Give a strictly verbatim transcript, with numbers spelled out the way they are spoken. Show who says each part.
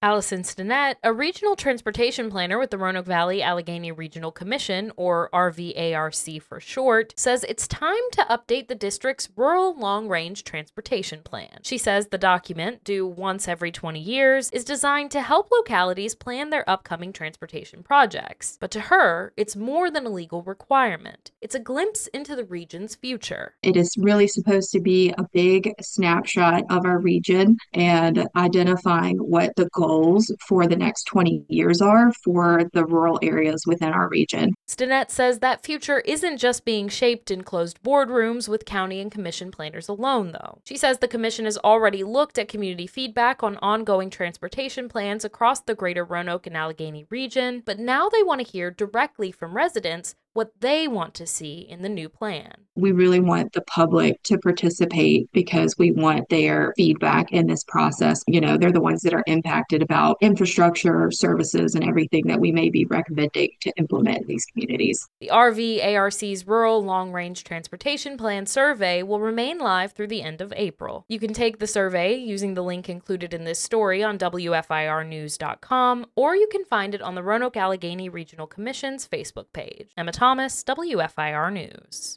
Speaker 1: Allison Stinnett, a regional transportation planner with the Roanoke Valley Allegheny Regional Commission, or R V A R C for short, says it's time to update the district's Rural Long Range Transportation Plan. She says the document, due once every twenty years, is designed to help localities plan their upcoming transportation projects. But to her, it's more than a legal requirement. It's a glimpse into the region's future.
Speaker 2: It is really supposed to be a big snapshot of our region and identifying what the goals for the next twenty years are for the rural areas within our region.
Speaker 1: Stinnett says that future isn't just being shaped in closed boardrooms with county and commission planners alone, though. She says the commission has already looked at community feedback on ongoing transportation plans across the greater Roanoke and Allegheny region, but now they want to hear directly from residents what they want to see in the new plan.
Speaker 2: We really want the public to participate because we want their feedback in this process. You know, they're the ones that are impacted about infrastructure, services, and everything that we may be recommending to implement in these communities.
Speaker 1: The R V A R C's Rural Long Range Transportation Plan survey will remain live through the end of April. You can take the survey using the link included in this story on W F I R news dot com, or you can find it on the Roanoke Allegheny Regional Commission's Facebook page. Emma Thomas, W F I R News.